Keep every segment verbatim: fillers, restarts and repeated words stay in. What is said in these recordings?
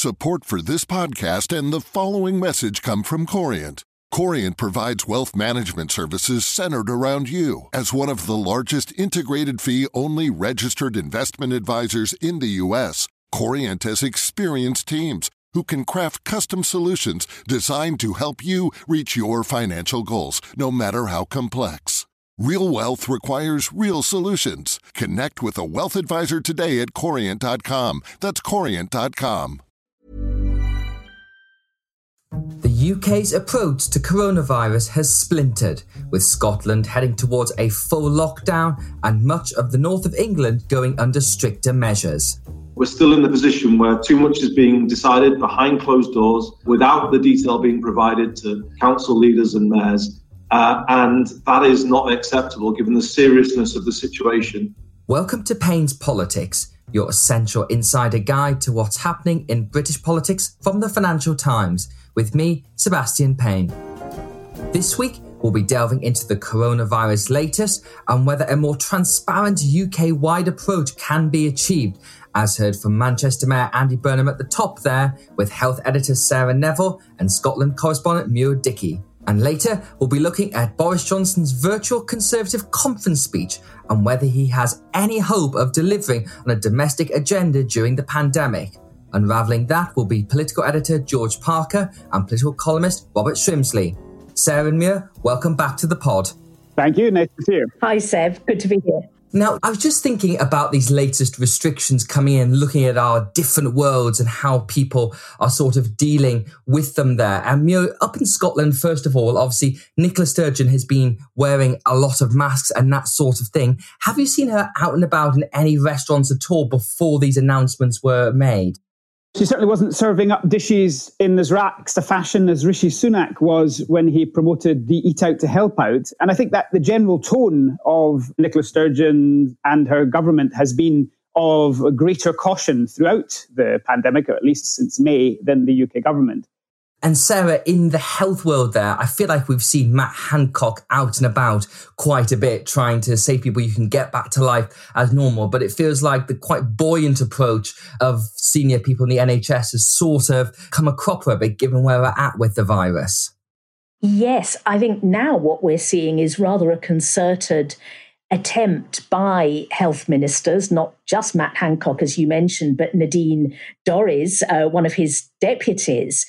Support for this podcast and the following message come from Corient. Corient provides wealth management services centered around you. As one of the largest integrated fee-only registered investment advisors in the U S, Corient has experienced teams who can craft custom solutions designed to help you reach your financial goals, no matter how complex. Real wealth requires real solutions. Connect with a wealth advisor today at corient dot com. That's corient dot com. The U K's approach to coronavirus has splintered, with Scotland heading towards a full lockdown and much of the north of England going under stricter measures. We're still in the position where too much is being decided behind closed doors without the detail being provided to council leaders and mayors. Uh, and that is not acceptable given the seriousness of the situation. Welcome to Payne's Politics, your essential insider guide to what's happening in British politics from the Financial Times, with me, Sebastian Payne. This week, we'll be delving into the coronavirus latest and whether a more transparent U K-wide approach can be achieved, as heard from Manchester Mayor Andy Burnham at the top there, with health editor Sarah Neville and Scotland correspondent Muir Dickey. And later, we'll be looking at Boris Johnson's virtual Conservative conference speech and whether he has any hope of delivering on a domestic agenda during the pandemic. Unravelling that will be political editor George Parker and political columnist Robert Shrimsley. Sarah and Muir, welcome back to the pod. Thank you. Nice to see you. Hi, Seb. Good to be here. Now, I was just thinking about these latest restrictions coming in, looking at our different worlds and how people are sort of dealing with them there. And, you know, up in Scotland, first of all, obviously, Nicola Sturgeon has been wearing a lot of masks and that sort of thing. Have you seen her out and about in any restaurants at all before these announcements were made? She certainly wasn't serving up dishes in as relaxed a fashion as Rishi Sunak was when he promoted the Eat Out to Help Out. And I think that the general tone of Nicola Sturgeon and her government has been of greater caution throughout the pandemic, or at least since May, than the U K government. And Sarah, in the health world there, I feel like we've seen Matt Hancock out and about quite a bit, trying to say to people you can get back to life as normal. But it feels like the quite buoyant approach of senior people in the N H S has sort of come a cropper a bit, given where we're at with the virus. Yes, I think now what we're seeing is rather a concerted attempt by health ministers, not just Matt Hancock, as you mentioned, but Nadine Dorries, uh, one of his deputies,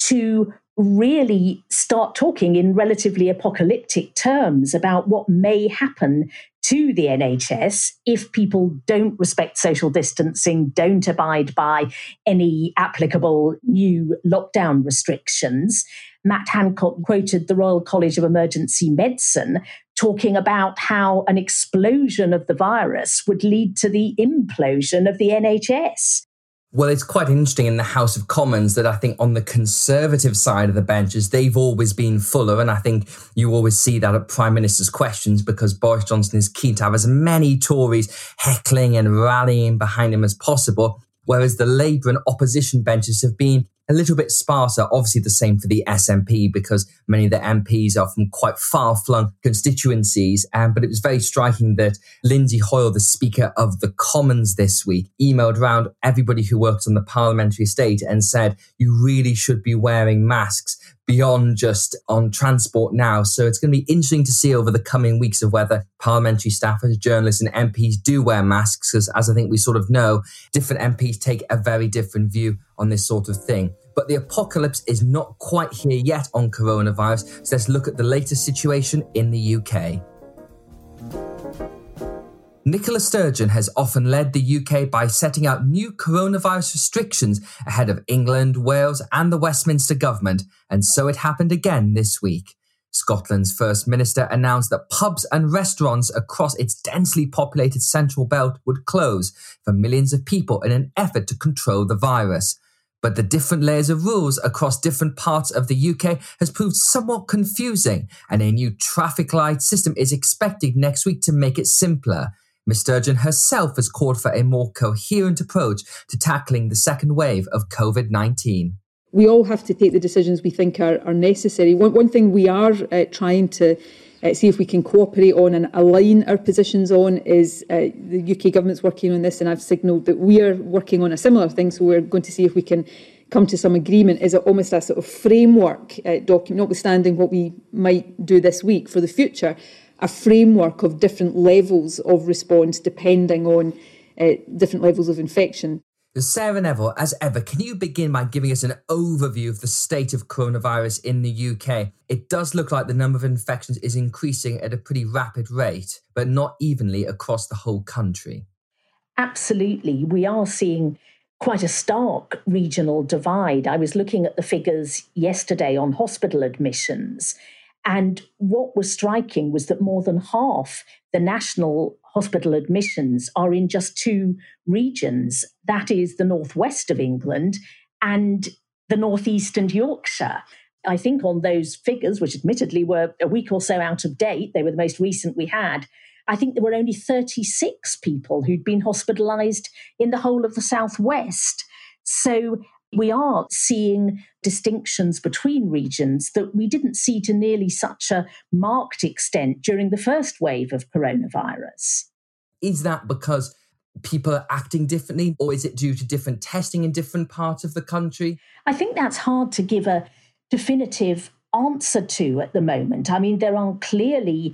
to really start talking in relatively apocalyptic terms about what may happen to the N H S if people don't respect social distancing, don't abide by any applicable new lockdown restrictions. Matt Hancock quoted the Royal College of Emergency Medicine talking about how an explosion of the virus would lead to the implosion of the N H S. Well, it's quite interesting in the House of Commons that I think on the Conservative side of the benches, they've always been fuller. And I think you always see that at Prime Minister's questions because Boris Johnson is keen to have as many Tories heckling and rallying behind him as possible, whereas the Labour and opposition benches have been a little bit sparser. Obviously the same for the S N P because many of the M Ps are from quite far-flung constituencies. Um, but it was very striking that Lindsay Hoyle, the Speaker of the Commons this week, emailed around everybody who works on the parliamentary estate and said, you really should be wearing masks beyond just on transport now. So it's going to be interesting to see over the coming weeks of whether parliamentary staffers, journalists and M Ps do wear masks, because as I think we sort of know, different M Ps take a very different view on this sort of thing. But the apocalypse is not quite here yet on coronavirus. So let's look at the latest situation in the U K. Nicola Sturgeon has often led the U K by setting out new coronavirus restrictions ahead of England, Wales and the Westminster government, and so it happened again this week. Scotland's First Minister announced that pubs and restaurants across its densely populated central belt would close for millions of people in an effort to control the virus. But the different layers of rules across different parts of the U K has proved somewhat confusing, and a new traffic light system is expected next week to make it simpler. Miz Sturgeon herself has called for a more coherent approach to tackling the second wave of covid nineteen. We all have to take the decisions we think are, are necessary. One, one thing we are uh, trying to uh, see if we can cooperate on and align our positions on is uh, the U K government's working on this, and I've signalled that we are working on a similar thing, so we're going to see if we can come to some agreement is almost a sort of framework uh, document, notwithstanding what we might do this week for the future, a framework of different levels of response depending on uh, different levels of infection. Sarah Neville, as ever, can you begin by giving us an overview of the state of coronavirus in the U K? It does look like the number of infections is increasing at a pretty rapid rate, but not evenly across the whole country. Absolutely. We are seeing quite a stark regional divide. I was looking at the figures yesterday on hospital admissions, and what was striking was that more than half the national hospital admissions are in just two regions. That is the northwest of England and the northeast and Yorkshire. I think on those figures, which admittedly were a week or so out of date, they were the most recent we had, I think there were only thirty-six people who'd been hospitalised in the whole of the southwest. So we are seeing distinctions between regions that we didn't see to nearly such a marked extent during the first wave of coronavirus. Is that because people are acting differently, or is it due to different testing in different parts of the country? I think that's hard to give a definitive answer to at the moment. I mean, there are clearly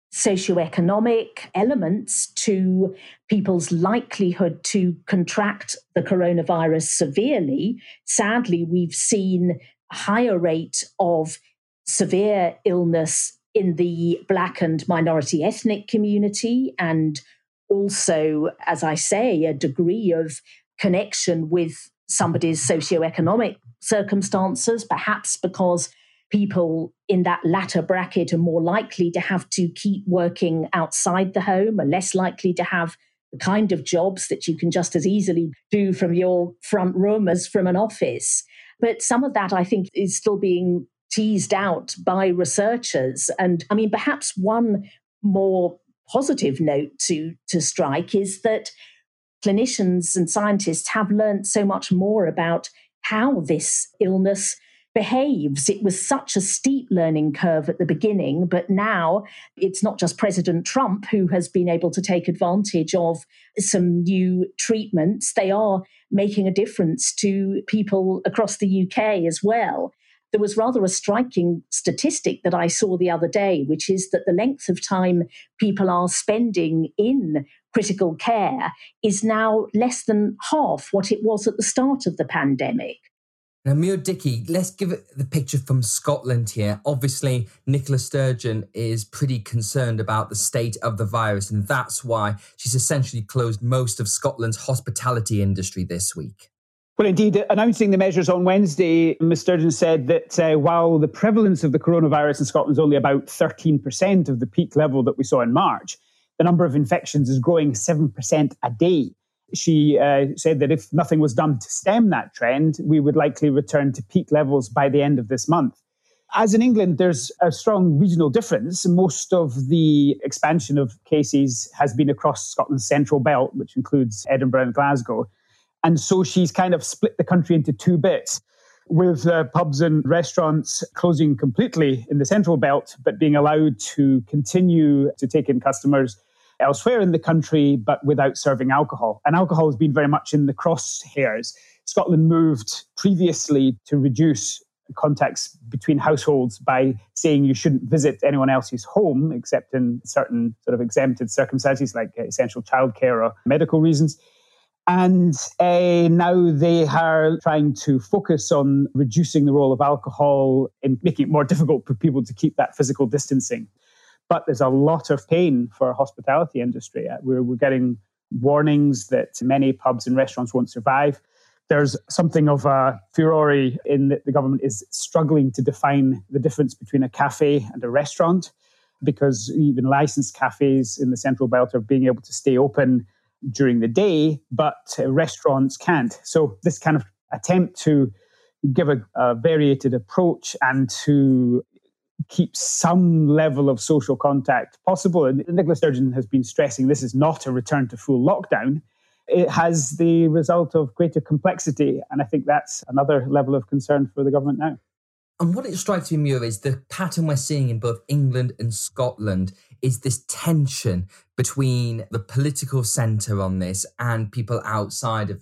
socioeconomic elements to people's likelihood to contract the coronavirus severely. Sadly, we've seen a higher rate of severe illness in the Black and minority ethnic community, and also, as I say, a degree of connection with somebody's socioeconomic circumstances, perhaps because people in that latter bracket are more likely to have to keep working outside the home, are less likely to have the kind of jobs that you can just as easily do from your front room as from an office. But some of that, I think, is still being teased out by researchers. And I mean, perhaps one more positive note to, to strike is that clinicians and scientists have learned so much more about how this illness behaves. It was such a steep learning curve at the beginning, but now it's not just President Trump who has been able to take advantage of some new treatments. They are making a difference to people across the U K as well. There was rather a striking statistic that I saw the other day, which is that the length of time people are spending in critical care is now less than half what it was at the start of the pandemic. Now, Muir Dickey, let's give it the picture from Scotland here. Obviously, Nicola Sturgeon is pretty concerned about the state of the virus, and that's why she's essentially closed most of Scotland's hospitality industry this week. Well, indeed, announcing the measures on Wednesday, Miz Sturgeon said that uh, while the prevalence of the coronavirus in Scotland is only about thirteen percent of the peak level that we saw in March, the number of infections is growing seven percent a day. She uh, said that if nothing was done to stem that trend, we would likely return to peak levels by the end of this month. As in England, there's a strong regional difference. Most of the expansion of cases has been across Scotland's central belt, which includes Edinburgh and Glasgow. And so she's kind of split the country into two bits, with uh, pubs and restaurants closing completely in the central belt, but being allowed to continue to take in customers elsewhere in the country, but without serving alcohol. And alcohol has been very much in the crosshairs. Scotland moved previously to reduce contacts between households by saying you shouldn't visit anyone else's home, except in certain sort of exempted circumstances like essential childcare or medical reasons. And uh, now they are trying to focus on reducing the role of alcohol and making it more difficult for people to keep that physical distancing. But there's a lot of pain for our hospitality industry. We're, we're getting warnings that many pubs and restaurants won't survive. There's something of a furore in that the government is struggling to define the difference between a cafe and a restaurant, because even licensed cafes in the Central Belt are being able to stay open during the day, but uh, restaurants can't. So this kind of attempt to give a, a variated approach and to keep some level of social contact possible. And Nicola Sturgeon has been stressing this is not a return to full lockdown. It has the result of greater complexity. And I think that's another level of concern for the government now. And what it strikes me, Muir, is the pattern we're seeing in both England and Scotland is this tension between the political centre on this and people outside of it.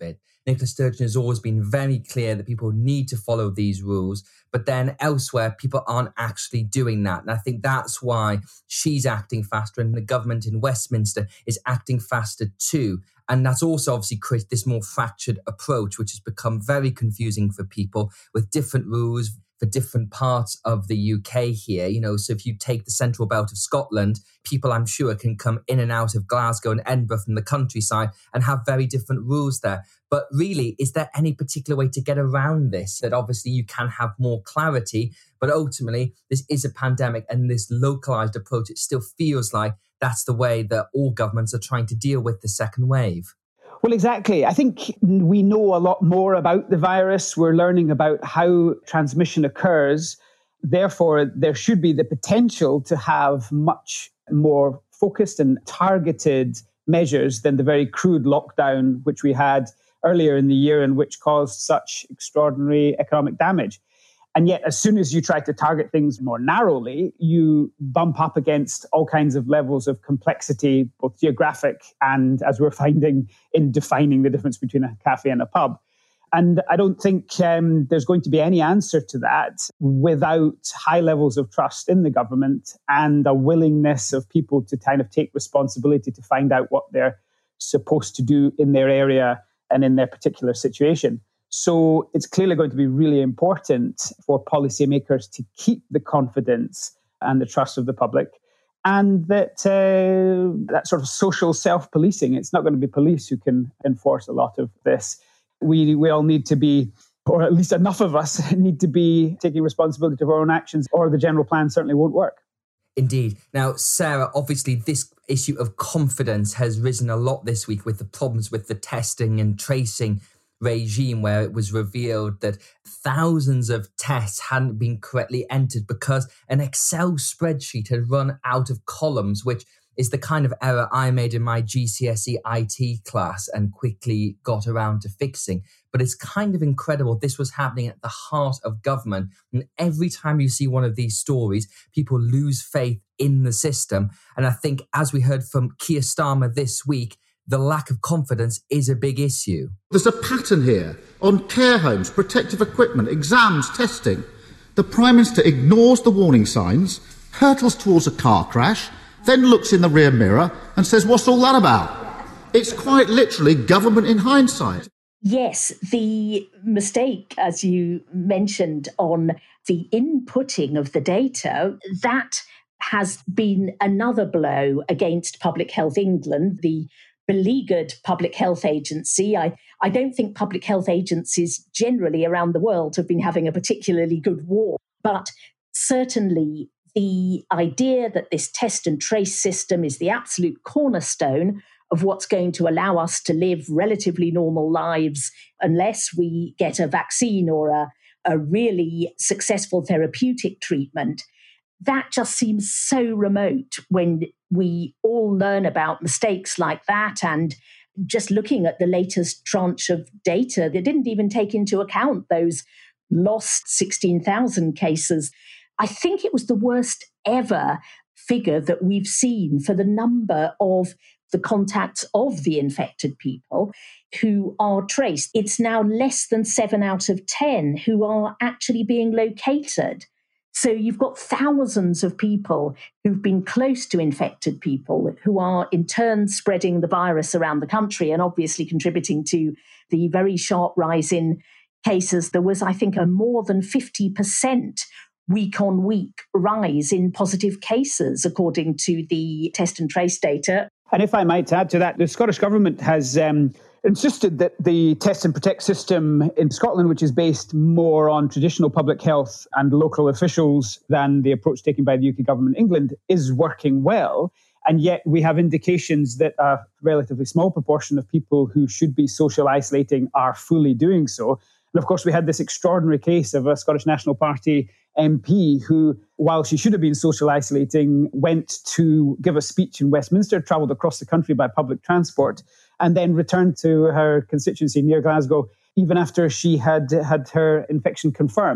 Nicola Sturgeon has always been very clear that people need to follow these rules, but then elsewhere, people aren't actually doing that. And I think that's why she's acting faster and the government in Westminster is acting faster too. And that's also obviously created this more fractured approach, which has become very confusing for people with different rules for different parts of the U K here. You know, so if you take the central belt of Scotland, people I'm sure can come in and out of Glasgow and Edinburgh from the countryside and have very different rules there. But really, is there any particular way to get around this? That obviously you can have more clarity, but ultimately this is a pandemic and this localised approach, it still feels like that's the way that all governments are trying to deal with the second wave. Well, exactly. I think we know a lot more about the virus. We're learning about how transmission occurs. Therefore, there should be the potential to have much more focused and targeted measures than the very crude lockdown which we had earlier in the year and which caused such extraordinary economic damage. And yet, as soon as you try to target things more narrowly, you bump up against all kinds of levels of complexity, both geographic and, as we're finding, in defining the difference between a cafe and a pub. And I don't think um, there's going to be any answer to that without high levels of trust in the government and a willingness of people to kind of take responsibility to find out what they're supposed to do in their area and in their particular situation. So it's clearly going to be really important for policymakers to keep the confidence and the trust of the public, and that uh, that sort of social self-policing. It's not going to be police who can enforce a lot of this. We we all need to be, or at least enough of us need to be taking responsibility for our own actions, or the general plan certainly won't work. Indeed. Now, Sarah, obviously this issue of confidence has risen a lot this week with the problems with the testing and tracing regime, where it was revealed that thousands of tests hadn't been correctly entered because an Excel spreadsheet had run out of columns, which is the kind of error I made in my G C S E I T class and quickly got around to fixing. But it's kind of incredible. This was happening at the heart of government. And every time you see one of these stories, people lose faith in the system. And I think, as we heard from Keir Starmer this week, the lack of confidence is a big issue. There's a pattern here on care homes, protective equipment, exams, testing. The Prime Minister ignores the warning signs, hurtles towards a car crash, then looks in the rear mirror and says, what's all that about? It's quite literally government in hindsight. Yes, the mistake, as you mentioned, on the inputting of the data, that has been another blow against Public Health England, the beleaguered public health agency. I, I don't think public health agencies generally around the world have been having a particularly good war, but certainly the idea that this test and trace system is the absolute cornerstone of what's going to allow us to live relatively normal lives unless we get a vaccine or a, a really successful therapeutic treatment, that just seems so remote when we all learn about mistakes like that. And just looking at the latest tranche of data, they didn't even take into account those lost sixteen thousand cases. I think it was the worst ever figure that we've seen for the number of the contacts of the infected people who are traced. It's now less than seven out of ten who are actually being located. So you've got thousands of people who've been close to infected people who are in turn spreading the virus around the country and obviously contributing to the very sharp rise in cases. There was, I think, a more than fifty percent week on week rise in positive cases, according to the test and trace data. And if I might add to that, the Scottish Government has um, insisted that the test and protect system in Scotland, which is based more on traditional public health and local officials than the approach taken by the U K government in England, is working well. And yet we have indications that a relatively small proportion of people who should be social isolating are fully doing so. And of course, we had this extraordinary case of a Scottish National Party M P who, while she should have been social isolating, went to give a speech in Westminster, travelled across the country by public transport, and then returned to her constituency near Glasgow even after she had had her infection confirmed.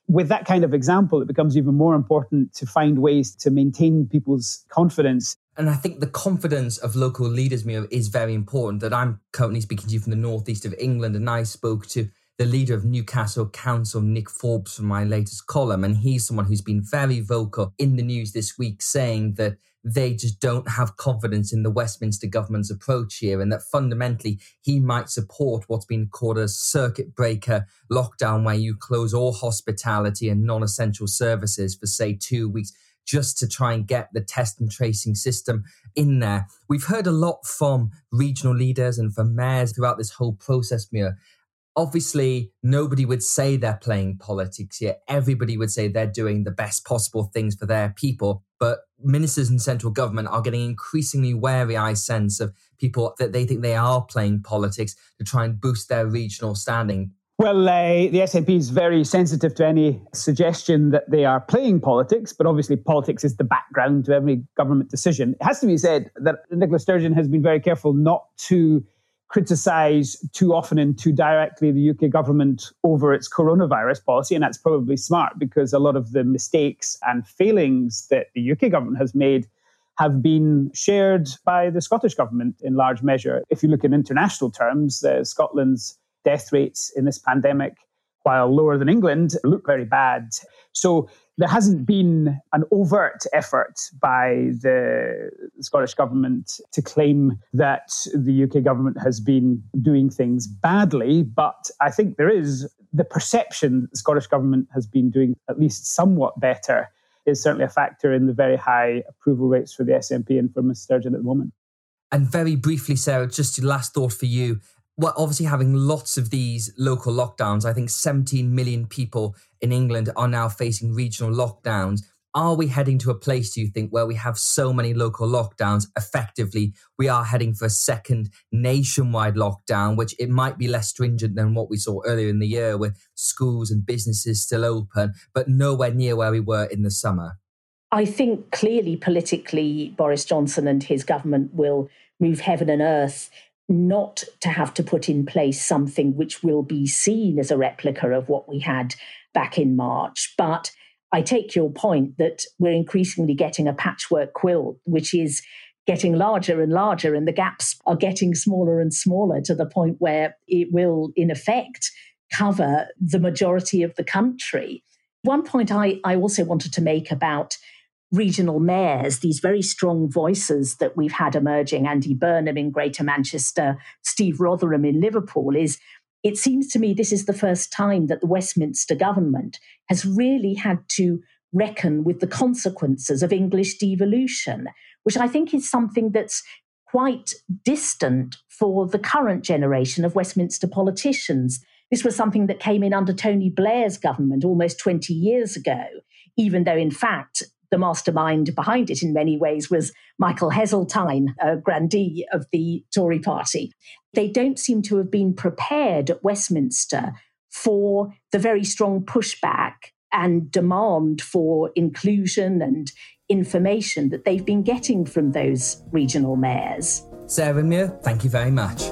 with that kind of example, it becomes even more important to find ways to maintain people's confidence. And I think the confidence of local leaders, Mira, is very important. That I'm currently speaking to you from the northeast of England, and I spoke to the leader of Newcastle Council, Nick Forbes, for my latest column. And he's someone who's been very vocal in the news this week, saying that they just don't have confidence in the Westminster government's approach here, and that fundamentally he might support what's been called a circuit breaker lockdown, where you close all hospitality and non-essential services for, say, two weeks, just to try and get the test and tracing system in there. We've heard a lot from regional leaders and from mayors throughout this whole process, Mira. Obviously, nobody would say they're playing politics here. Everybody would say they're doing the best possible things for their people. But ministers in central government are getting increasingly wary, I sense, of people that they think they are playing politics to try and boost their regional standing. Well, uh, the S N P is very sensitive to any suggestion that they are playing politics, but obviously politics is the background to every government decision. It has to be said that Nicola Sturgeon has been very careful not to criticise too often and too directly the U K government over its coronavirus policy, and that's probably smart, because a lot of the mistakes and failings that the U K government has made have been shared by the Scottish government in large measure. If you look in international terms, uh, Scotland's death rates in this pandemic, while lower than England, look very bad. So there hasn't been an overt effort by the Scottish government to claim that the U K government has been doing things badly, but I think there is the perception that the Scottish government has been doing at least somewhat better is certainly a factor in the very high approval rates for the S N P and for Miz Sturgeon at the moment. And very briefly, Sarah, just your last thought for you. Well, obviously having lots of these local lockdowns, I think seventeen million people in England are now facing regional lockdowns. Are we heading to a place, do you think, where we have so many local lockdowns, effectively we are heading for a second nationwide lockdown, which it might be less stringent than what we saw earlier in the year with schools and businesses still open, but nowhere near where we were in the summer? I think clearly politically Boris Johnson and his government will move heaven and earth not to have to put in place something which will be seen as a replica of what we had back in March. But I take your point that we're increasingly getting a patchwork quilt, which is getting larger and larger, and the gaps are getting smaller and smaller to the point where it will, in effect, cover the majority of the country. One point I, I also wanted to make about regional mayors, these very strong voices that we've had emerging, Andy Burnham in Greater Manchester, Steve Rotherham in Liverpool, is it seems to me this is the first time that the Westminster government has really had to reckon with the consequences of English devolution, which I think is something that's quite distant for the current generation of Westminster politicians. This was something that came in under Tony Blair's government almost twenty years ago, even though, in fact, the mastermind behind it in many ways was Michael Heseltine, a grandee of the Tory party. They don't seem to have been prepared at Westminster for the very strong pushback and demand for inclusion and information that they've been getting from those regional mayors. Sarah Muir, thank you very much.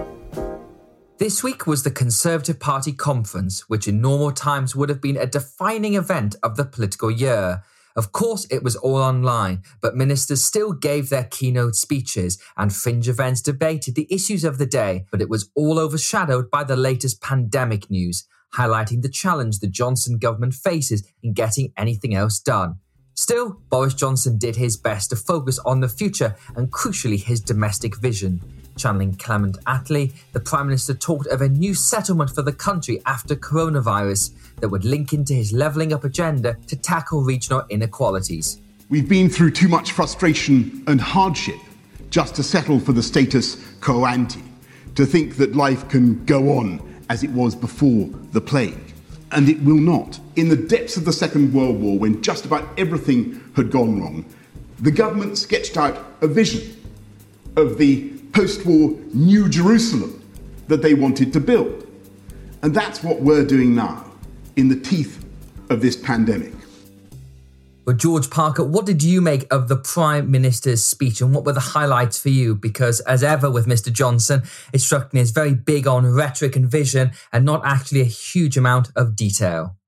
This week was the Conservative Party conference, which in normal times would have been a defining event of the political year. Of course, it was all online, but ministers still gave their keynote speeches and fringe events debated the issues of the day, but it was all overshadowed by the latest pandemic news, highlighting the challenge the Johnson government faces in getting anything else done. Still, Boris Johnson did his best to focus on the future and, crucially, his domestic vision. Channeling Clement Attlee, the Prime Minister talked of a new settlement for the country after coronavirus that would link into his levelling up agenda to tackle regional inequalities. We've been through too much frustration and hardship just to settle for the status quo ante, to think that life can go on as it was before the plague. And it will not. In the depths of the Second World War, when just about everything had gone wrong, the government sketched out a vision of the post-war New Jerusalem that they wanted to build. And that's what we're doing now, in the teeth of this pandemic. Well, George Parker, what did you make of the Prime Minister's speech and what were the highlights for you? Because as ever with Mister Johnson, it struck me as very big on rhetoric and vision and not actually a huge amount of detail.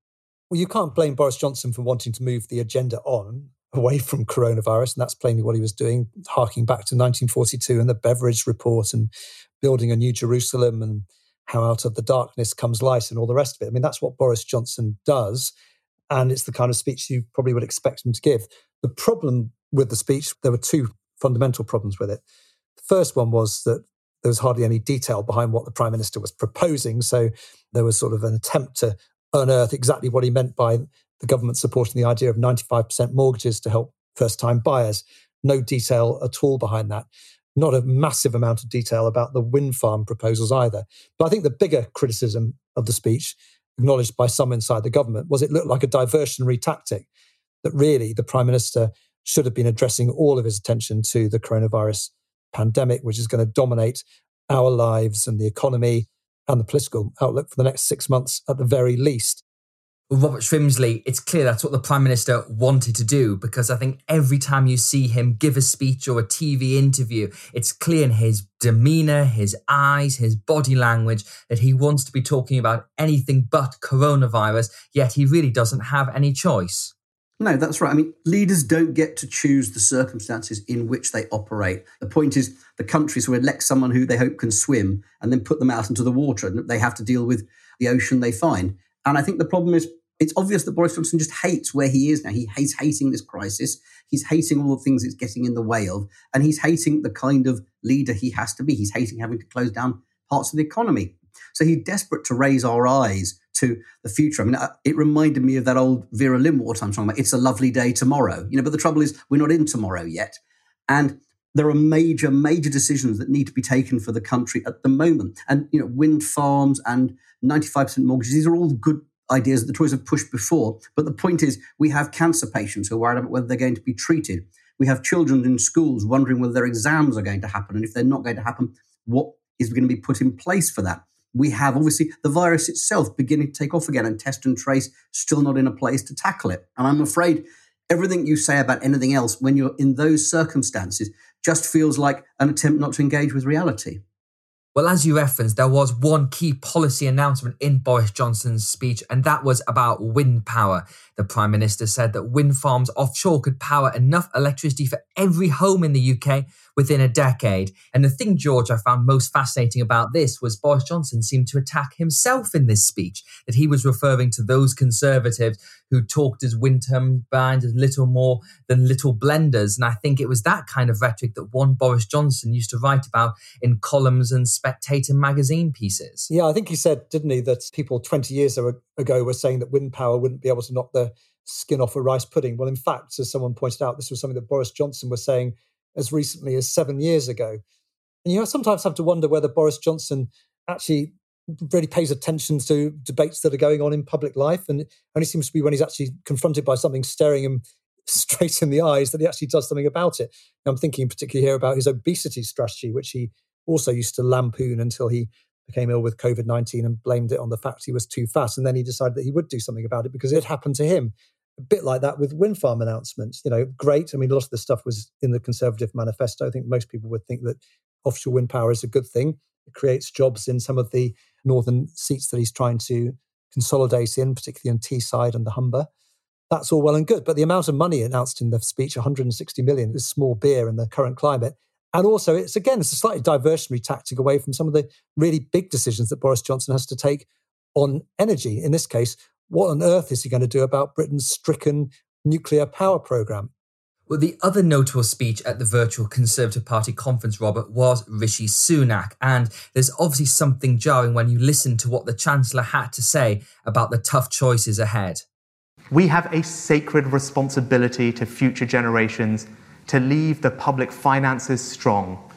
Well, you can't blame Boris Johnson for wanting to move the agenda on away from coronavirus, and that's plainly what he was doing, harking back to nineteen forty-two and the Beveridge Report and building a new Jerusalem and how out of the darkness comes light and all the rest of it. I mean, that's what Boris Johnson does, and it's the kind of speech you probably would expect him to give. The problem with the speech, there were two fundamental problems with it. The first one was that there was hardly any detail behind what the Prime Minister was proposing, so there was sort of an attempt to unearth exactly what he meant by the government supporting the idea of ninety-five percent mortgages to help first-time buyers. No detail at all behind that. Not a massive amount of detail about the wind farm proposals either. But I think the bigger criticism of the speech, acknowledged by some inside the government, was it looked like a diversionary tactic, that really the Prime Minister should have been addressing all of his attention to the coronavirus pandemic, which is going to dominate our lives and the economy and the political outlook for the next six months at the very least. Robert Shrimsley, it's clear that's what the Prime Minister wanted to do, because I think every time you see him give a speech or a T V interview, it's clear in his demeanour, his eyes, his body language that he wants to be talking about anything but coronavirus, yet he really doesn't have any choice. No, that's right. I mean, leaders don't get to choose the circumstances in which they operate. The point is the countries who elect someone who they hope can swim and then put them out into the water, and they have to deal with the ocean they find. And I think the problem is, it's obvious that Boris Johnson just hates where he is now. He hates hating this crisis. He's hating all the things it's getting in the way of. And he's hating the kind of leader he has to be. He's hating having to close down parts of the economy. So he's desperate to raise our eyes to the future. I mean, it reminded me of that old Vera Lynn-Watt I'm talking about. It's a lovely day tomorrow. You know, but the trouble is we're not in tomorrow yet. And there are major, major decisions that need to be taken for the country at the moment. And, you know, wind farms and ninety-five percent mortgages, these are all good ideas that the Tories have pushed before. But the point is, we have cancer patients who are worried about whether they're going to be treated. We have children in schools wondering whether their exams are going to happen. And if they're not going to happen, what is going to be put in place for that? We have, obviously, the virus itself beginning to take off again, and test and trace still not in a place to tackle it. And I'm afraid everything you say about anything else, when you're in those circumstances, just feels like an attempt not to engage with reality. Well, as you referenced, there was one key policy announcement in Boris Johnson's speech, and that was about wind power. The Prime Minister said that wind farms offshore could power enough electricity for every home in the U K within a decade. And the thing, George, I found most fascinating about this was Boris Johnson seemed to attack himself in this speech, that he was referring to those Conservatives who talked as wind turbines as little more than little blenders. And I think it was that kind of rhetoric that one Boris Johnson used to write about in columns and Spectator magazine pieces. Yeah, I think he said, didn't he, that people twenty years ago were saying that wind power wouldn't be able to knock the skin off a rice pudding. Well, in fact, as someone pointed out, this was something that Boris Johnson was saying as recently as seven years ago. And you sometimes have to wonder whether Boris Johnson actually really pays attention to debates that are going on in public life, and it only seems to be when he's actually confronted by something staring him straight in the eyes that he actually does something about it. Now, I'm thinking particularly here about his obesity strategy, which he also used to lampoon until he became ill with covid nineteen and blamed it on the fact he was too fat. And then he decided that he would do something about it because it happened to him. A bit like that with wind farm announcements. You know, great. I mean, a lot of the stuff was in the Conservative manifesto. I think most people would think that offshore wind power is a good thing. It creates jobs in some of the northern seats that he's trying to consolidate in, particularly in Teesside and the Humber. That's all well and good. But the amount of money announced in the speech, one hundred sixty million, is small beer in the current climate. And also, it's again, it's a slightly diversionary tactic away from some of the really big decisions that Boris Johnson has to take on energy. In this case, what on earth is he going to do about Britain's stricken nuclear power programme? Well, the other notable speech at the virtual Conservative Party conference, Robert, was Rishi Sunak. And there's obviously something jarring when you listen to what the Chancellor had to say about the tough choices ahead. We have a sacred responsibility to future generations to leave the public finances strong.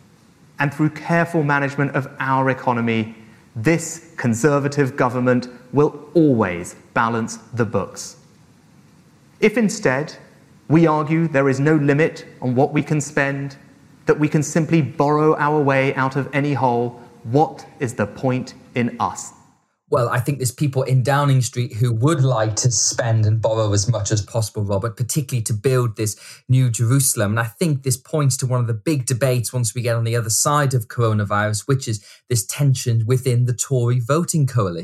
And through careful management of our economy, this Conservative government will always balance the books. If instead we argue there is no limit on what we can spend, that we can simply borrow our way out of any hole, what is the point in us? Well, I think there's people in Downing Street who would like to spend and borrow as much as possible, Robert, particularly to build this new Jerusalem. And I think this points to one of the big debates once we get on the other side of coronavirus, which is this tension within the Tory voting coalition.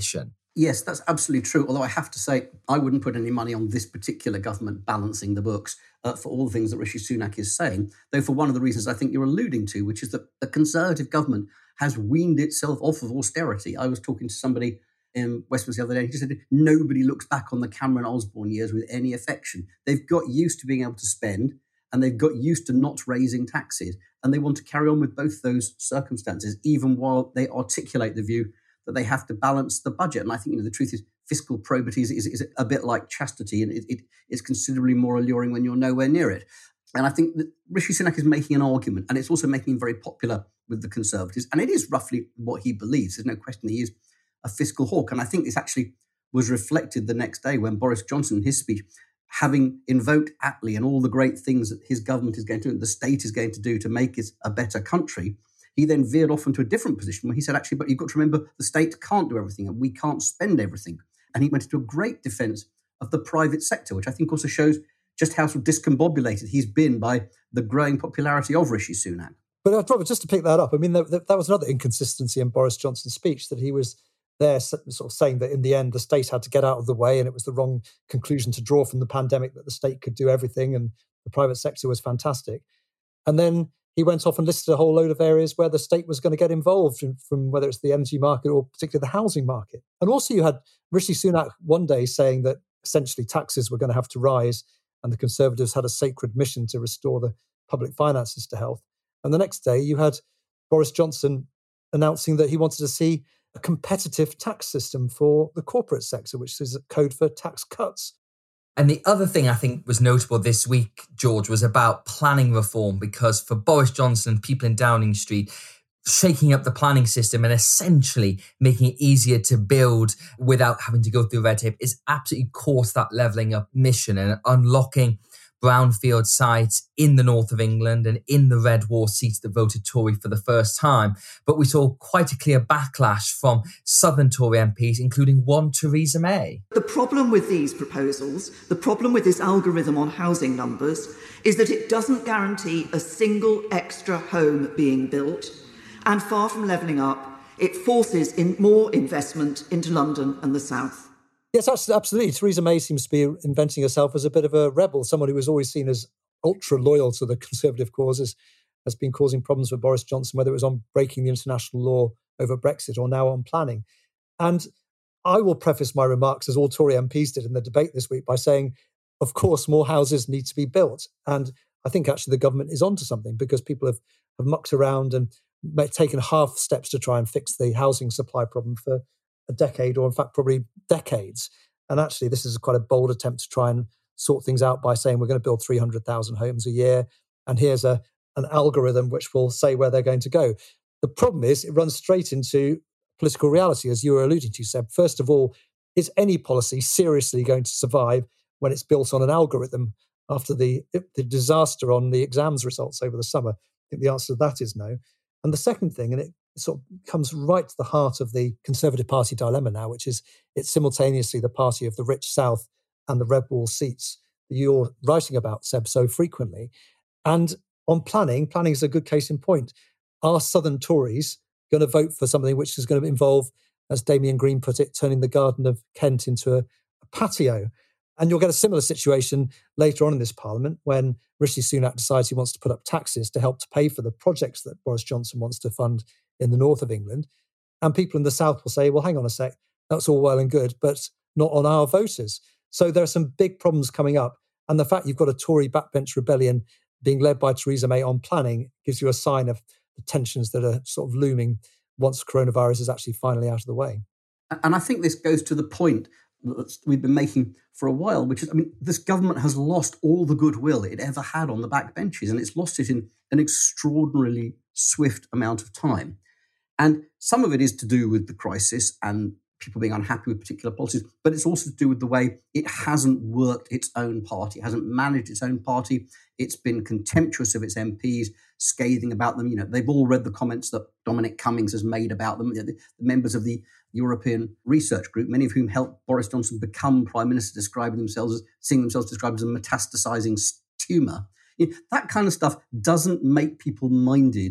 Yes, that's absolutely true. Although I have to say, I wouldn't put any money on this particular government balancing the books uh, for all the things that Rishi Sunak is saying, though for one of the reasons I think you're alluding to, which is that the Conservative government has weaned itself off of austerity. I was talking to somebody in Westminster the other day, he just said nobody looks back on the Cameron Osborne years with any affection. They've got used to being able to spend, and they've got used to not raising taxes, and they want to carry on with both those circumstances, even while they articulate the view that they have to balance the budget. And I think, you know, the truth is fiscal probity is, is, is a bit like chastity, and it, it is considerably more alluring when you're nowhere near it. And I think that Rishi Sunak is making an argument, and it's also making him very popular with the Conservatives. And it is roughly what he believes. There's no question that he is a fiscal hawk. And I think this actually was reflected the next day when Boris Johnson, in his speech, having invoked Attlee and all the great things that his government is going to do, the state is going to do to make it a better country, he then veered off into a different position where he said, actually, but you've got to remember the state can't do everything and we can't spend everything. And he went into a great defence of the private sector, which I think also shows just how sort of discombobulated he's been by the growing popularity of Rishi Sunak. But uh, Robert, just to pick that up, I mean, that, that was another inconsistency in Boris Johnson's speech, that he was there sort of saying that in the end, the state had to get out of the way and it was the wrong conclusion to draw from the pandemic, that the state could do everything and the private sector was fantastic. And then he went off and listed a whole load of areas where the state was going to get involved, in, from whether it's the energy market or particularly the housing market. And also you had Rishi Sunak one day saying that essentially taxes were going to have to rise and the Conservatives had a sacred mission to restore the public finances to health. And the next day you had Boris Johnson announcing that he wanted to see a competitive tax system for the corporate sector, which is a code for tax cuts. And the other thing I think was notable this week, George, was about planning reform, because for Boris Johnson and people in Downing Street, shaking up the planning system and essentially making it easier to build without having to go through red tape is absolutely core to that levelling up mission and unlocking brownfield sites in the north of England and in the red wall seats that voted Tory for the first time. But we saw quite a clear backlash from southern Tory M Ps, including one Theresa May. The problem with these proposals, the problem with this algorithm on housing numbers, is that it doesn't guarantee a single extra home being built. And far from levelling up, it forces in more investment into London and the south. Yes, absolutely. Theresa May seems to be inventing herself as a bit of a rebel, someone who was always seen as ultra loyal to the Conservative causes, has been causing problems for Boris Johnson, whether it was on breaking the international law over Brexit or now on planning. And I will preface my remarks, as all Tory M Ps did in the debate this week, by saying, of course, more houses need to be built. And I think actually the government is onto something, because people have, have mucked around and taken half steps to try and fix the housing supply problem for a decade, or in fact probably decades. And actually this is quite a bold attempt to try and sort things out by saying we're going to build three hundred thousand homes a year, and here's a an algorithm which will say where they're going to go. The problem is it runs straight into political reality, as you were alluding to, Seb. First of all, is any policy seriously going to survive when it's built on an algorithm after the, the disaster on the exams results over the summer? I think the answer to that is no. And the second thing, and it sort of comes right to the heart of the Conservative Party dilemma now, which is it's simultaneously the party of the rich South and the red wall seats that you're writing about, Seb, so frequently. And on planning, planning is a good case in point. Are Southern Tories going to vote for something which is going to involve, as Damien Green put it, turning the Garden of Kent into a, a patio? And you'll get a similar situation later on in this Parliament when Rishi Sunak decides he wants to put up taxes to help to pay for the projects that Boris Johnson wants to fund in the north of England. And people in the south will say, well, hang on a sec, that's all well and good, but not on our voters. So there are some big problems coming up. And the fact you've got a Tory backbench rebellion being led by Theresa May on planning gives you a sign of the tensions that are sort of looming once coronavirus is actually finally out of the way. And I think this goes to the point that we've been making for a while, which is, I mean, this government has lost all the goodwill it ever had on the backbenches, and it's lost it in an extraordinarily swift amount of time. And some of it is to do with the crisis and people being unhappy with particular policies, but it's also to do with the way it hasn't worked its own party, it hasn't managed its own party. It's been contemptuous of its M Ps, scathing about them. You know, they've all read the comments that Dominic Cummings has made about them, the, the members of the European Research Group, many of whom helped Boris Johnson become Prime Minister, describing themselves as, seeing themselves described as a metastasizing tumour. You know, that kind of stuff doesn't make people minded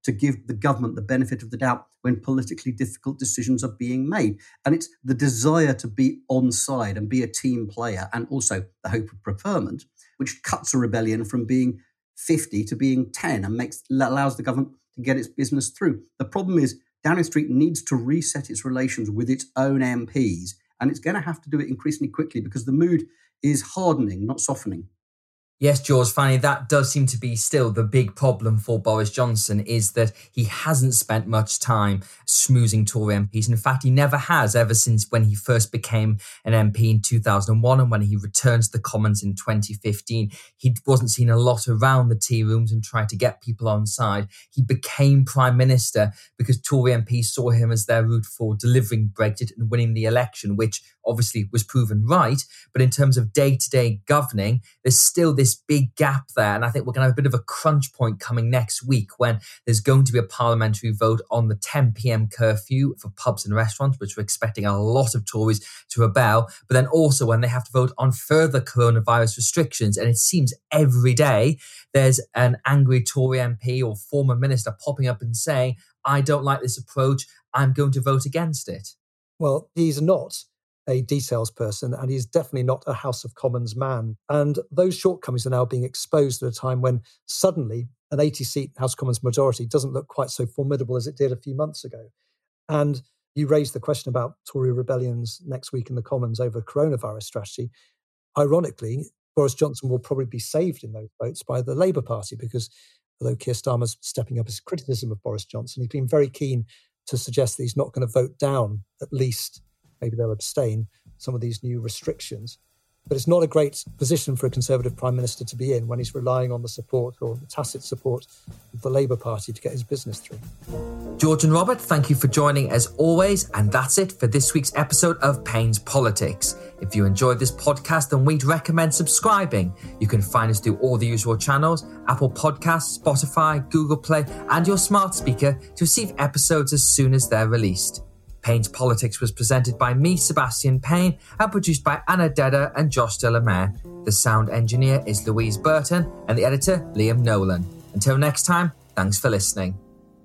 to give the government the benefit of the doubt when politically difficult decisions are being made. And it's the desire to be on side and be a team player, and also the hope of preferment, which cuts a rebellion from being fifty to being ten and makes allows the government to get its business through. The problem is Downing Street needs to reset its relations with its own M Ps, and it's going to have to do it increasingly quickly because the mood is hardening, not softening. Yes, George, finally, that does seem to be still the big problem for Boris Johnson, is that he hasn't spent much time schmoozing Tory M Ps. In fact, he never has, ever since when he first became an M P in two thousand one and when he returned to the Commons in twenty fifteen. He wasn't seen a lot around the tea rooms and tried to get people on side. He became Prime Minister because Tory M Ps saw him as their route for delivering Brexit and winning the election, which obviously was proven right. But in terms of day-to-day governing, there's still this big gap there. And I think we're going to have a bit of a crunch point coming next week when there's going to be a parliamentary vote on the ten p.m. curfew for pubs and restaurants, which we're expecting a lot of Tories to rebel. But then also when they have to vote on further coronavirus restrictions. And it seems every day there's an angry Tory M P or former minister popping up and saying, I don't like this approach, I'm going to vote against it. Well, he's not a details person, and he's definitely not a House of Commons man. And those shortcomings are now being exposed at a time when suddenly an eighty-seat House of Commons majority doesn't look quite so formidable as it did a few months ago. And you raised the question about Tory rebellions next week in the Commons over coronavirus strategy. Ironically, Boris Johnson will probably be saved in those votes by the Labour Party, because although Keir Starmer's stepping up his criticism of Boris Johnson, he's been very keen to suggest that he's not going to vote down, at least maybe they'll abstain, some of these new restrictions. But it's not a great position for a Conservative Prime Minister to be in when he's relying on the support or the tacit support of the Labour Party to get his business through. George and Robert, thank you for joining as always. And that's it for this week's episode of Payne's Politics. If you enjoyed this podcast, then we'd recommend subscribing. You can find us through all the usual channels, Apple Podcasts, Spotify, Google Play, and your smart speaker to receive episodes as soon as they're released. Payne's Politics was presented by me, Sebastian Payne, and produced by Anna Dedder and Josh Delamere. The sound engineer is Louise Burton, and the editor, Liam Nolan. Until next time, thanks for listening.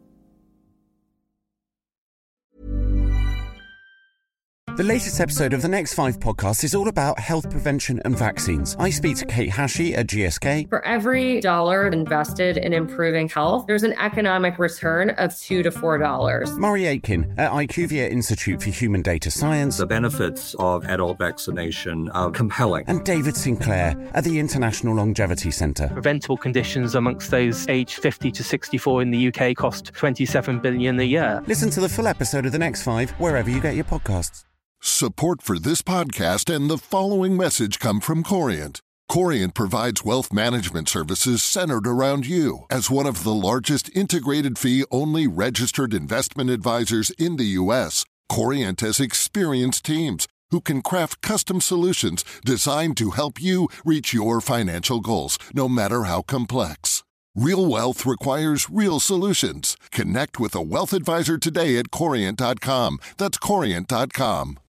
The latest episode of the Next Five podcast is all about health prevention and vaccines. I speak to Kate Hashey at G S K. For every dollar invested in improving health, there's an economic return of two to four dollars. Murray Aitken at IQVIA Institute for Human Data Science. The benefits of adult vaccination are compelling. And David Sinclair at the International Longevity Centre. Preventable conditions amongst those aged fifty to sixty-four in the U K cost twenty-seven billion dollars a year. Listen to the full episode of The Next Five wherever you get your podcasts. Support for this podcast and the following message come from Corient. Corient provides wealth management services centered around you. As one of the largest integrated fee-only registered investment advisors in the U S, Corient has experienced teams who can craft custom solutions designed to help you reach your financial goals, no matter how complex. Real wealth requires real solutions. Connect with a wealth advisor today at Corient dot com. That's Corient dot com.